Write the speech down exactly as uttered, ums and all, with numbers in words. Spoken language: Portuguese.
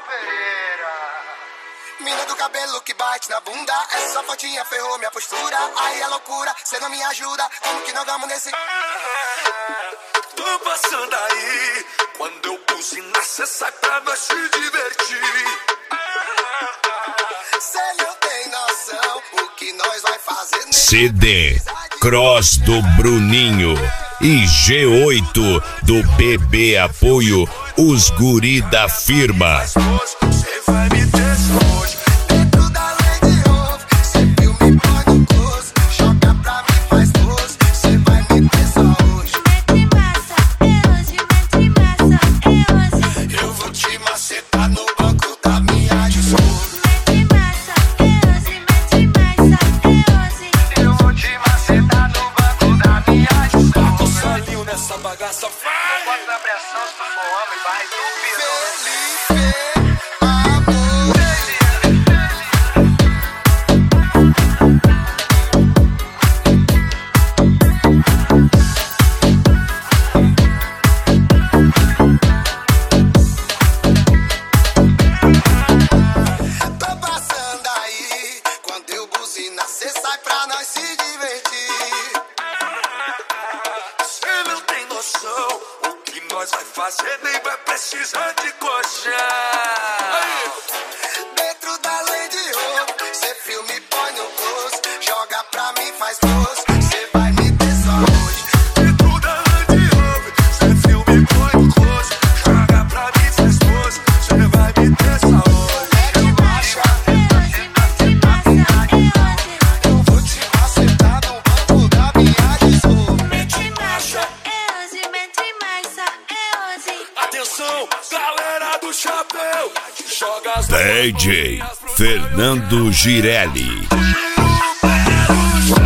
Pereira. Mina do cabelo que bate na bunda, essa fotinha ferrou minha postura. Aí é loucura, cê não me ajuda, como que não vamos nesse... Tô passando aí, quando eu buzinar, cê sai pra nós se divertir. Cê não tem noção, o que nós vai fazer nesse... C D Cross do Bruninho e G oito do B B Apoio, os guri da firma. Cê vai me deixar hoje. Dentro da Land Rover, cê viu me põe no close, joga pra mim, faz pose, cê vai me ter só hoje. Mete massa, é hoje, mete massa, é hoje. Eu vou te macetar no banco da minha discurso. Mete massa, é hoje, mete massa, é hoje. Eu vou te macetar no banco da minha Tô discurso. sozinho nessa bagaça, vai. Bota a pressão se tu for homem, vai subir. Felipe, amor. Tô passando aí, quando eu buzina, cê sai pra nós se divertir. Cê não tem noção, o que nós vai fazer nem vai precisar de colchão. Dentro da Land Rover, cê filme põe no close, joga pra mim, faz pose, cê vai me ter só hoje. Dentro da Land Rover, cê filme põe no close, joga pra mim, faz pose, cê vai me ter só hoje. Mete marcha, É hoje, mete massa, é hoje. eu vou te macetar no banco da minha discurso. Mete massa, é hoje, mete massa, é hoje. Atenção, galera do chapéu, joga as D J Fernando Girelli. mãos.